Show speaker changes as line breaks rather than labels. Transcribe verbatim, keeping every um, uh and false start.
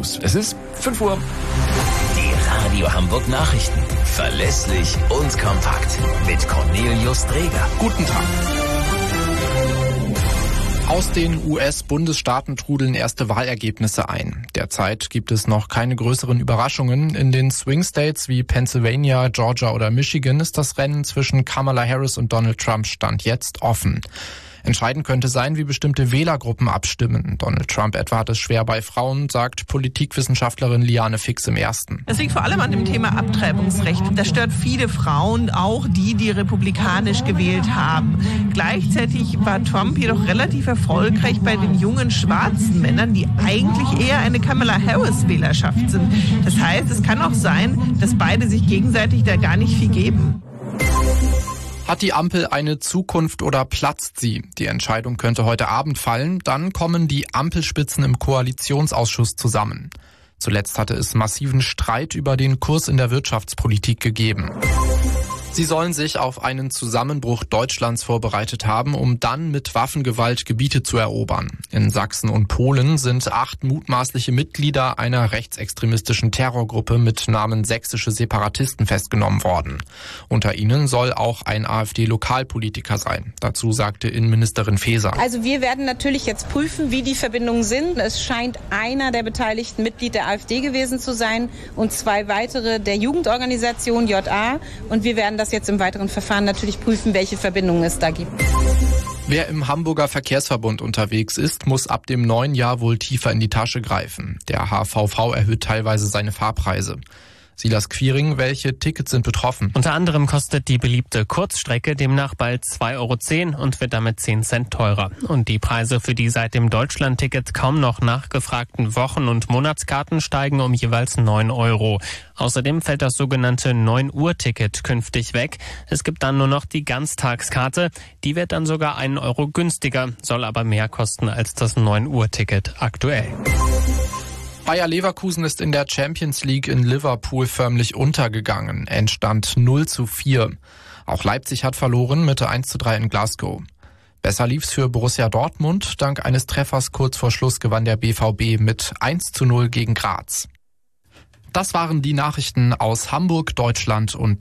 News. Es ist fünf Uhr.
Die Radio Hamburg Nachrichten. Verlässlich und kompakt. Mit Cornelius Dreger.
Guten Tag. Aus den U S-Bundesstaaten trudeln erste Wahlergebnisse ein. Derzeit gibt es noch keine größeren Überraschungen. In den Swing States wie Pennsylvania, Georgia oder Michigan ist das Rennen zwischen Kamala Harris und Donald Trump Stand jetzt offen. Entscheidend könnte sein, wie bestimmte Wählergruppen abstimmen. Donald Trump etwa hat es schwer bei Frauen, sagt Politikwissenschaftlerin Liane Fix im Ersten.
Es liegt vor allem an dem Thema Abtreibungsrecht. Das stört viele Frauen, auch die, die republikanisch gewählt haben. Gleichzeitig war Trump jedoch relativ erfolgreich bei den jungen schwarzen Männern, die eigentlich eher eine Kamala Harris-Wählerschaft sind. Das heißt, es kann auch sein, dass beide sich gegenseitig da gar nicht viel geben.
Hat die Ampel eine Zukunft oder platzt sie? Die Entscheidung könnte heute Abend fallen. Dann kommen die Ampelspitzen im Koalitionsausschuss zusammen. Zuletzt hatte es massiven Streit über den Kurs in der Wirtschaftspolitik gegeben. Sie sollen sich auf einen Zusammenbruch Deutschlands vorbereitet haben, um dann mit Waffengewalt Gebiete zu erobern. In Sachsen und Polen sind acht mutmaßliche Mitglieder einer rechtsextremistischen Terrorgruppe mit Namen Sächsische Separatisten festgenommen worden. Unter ihnen soll auch ein AfD-Lokalpolitiker sein. Dazu sagte Innenministerin Faeser.
Also wir werden natürlich jetzt prüfen, wie die Verbindungen sind. Es scheint einer der Beteiligten Mitglied der AfD gewesen zu sein und zwei weitere der Jugendorganisation J A. Und wir werden das jetzt im weiteren Verfahren natürlich prüfen, welche Verbindungen es da gibt.
Wer im Hamburger Verkehrsverbund unterwegs ist, muss ab dem neuen Jahr wohl tiefer in die Tasche greifen. Der H V V erhöht teilweise seine Fahrpreise. Silas Quiring, welche Tickets sind betroffen?
Unter anderem kostet die beliebte Kurzstrecke demnach bald zwei Euro zehn und wird damit zehn Cent teurer. Und die Preise für die seit dem Deutschland-Ticket kaum noch nachgefragten Wochen- und Monatskarten steigen um jeweils neun Euro. Außerdem fällt das sogenannte neun Uhr Ticket künftig weg. Es gibt dann nur noch die Ganztagskarte. Die wird dann sogar einen Euro günstiger, soll aber mehr kosten als das neun Uhr Ticket aktuell.
Bayer Leverkusen ist in der Champions League in Liverpool förmlich untergegangen. Endstand null zu vier. Auch Leipzig hat verloren mit eins zu drei in Glasgow. Besser lief's für Borussia Dortmund. Dank eines Treffers kurz vor Schluss gewann der B V B mit eins zu null gegen Graz. Das waren die Nachrichten aus Hamburg, Deutschland und